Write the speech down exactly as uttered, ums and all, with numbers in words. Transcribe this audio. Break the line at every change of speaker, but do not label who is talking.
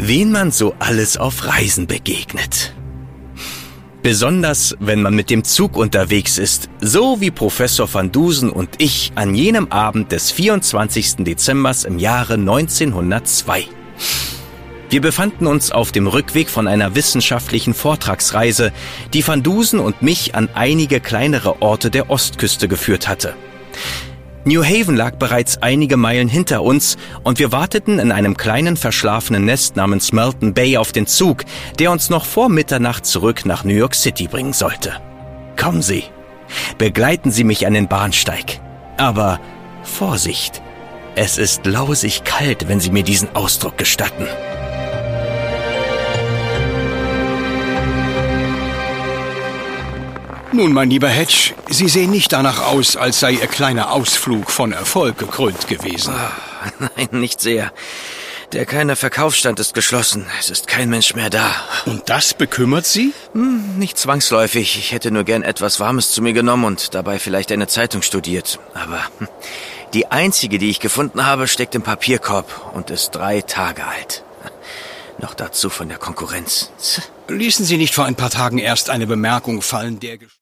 Wen man so alles auf Reisen begegnet. Besonders, wenn man mit dem Zug unterwegs ist, so wie Professor van Dusen und ich an jenem Abend des vierundzwanzigsten Dezember im Jahre neunzehnhundertzwei. Wir befanden uns auf dem Rückweg von einer wissenschaftlichen Vortragsreise, die van Dusen und mich an einige kleinere Orte der Ostküste geführt hatte. New Haven lag bereits einige Meilen hinter uns und wir warteten in einem kleinen verschlafenen Nest namens Melton Bay auf den Zug, der uns noch vor Mitternacht zurück nach New York City bringen sollte. Kommen Sie, begleiten Sie mich an den Bahnsteig. Aber Vorsicht, es ist lausig kalt, wenn Sie mir diesen Ausdruck gestatten.
Nun, mein lieber Hedge, Sie sehen nicht danach aus, als sei Ihr kleiner Ausflug von Erfolg gekrönt gewesen.
Oh, nein, nicht sehr. Der kleine Verkaufsstand ist geschlossen. Es ist kein Mensch mehr da.
Und das bekümmert Sie?
Hm, nicht zwangsläufig. Ich hätte nur gern etwas Warmes zu mir genommen und dabei vielleicht eine Zeitung studiert. Aber hm, die einzige, die ich gefunden habe, steckt im Papierkorb und ist drei Tage alt. Noch dazu von der Konkurrenz.
Ließen Sie nicht vor ein paar Tagen erst eine Bemerkung fallen, der...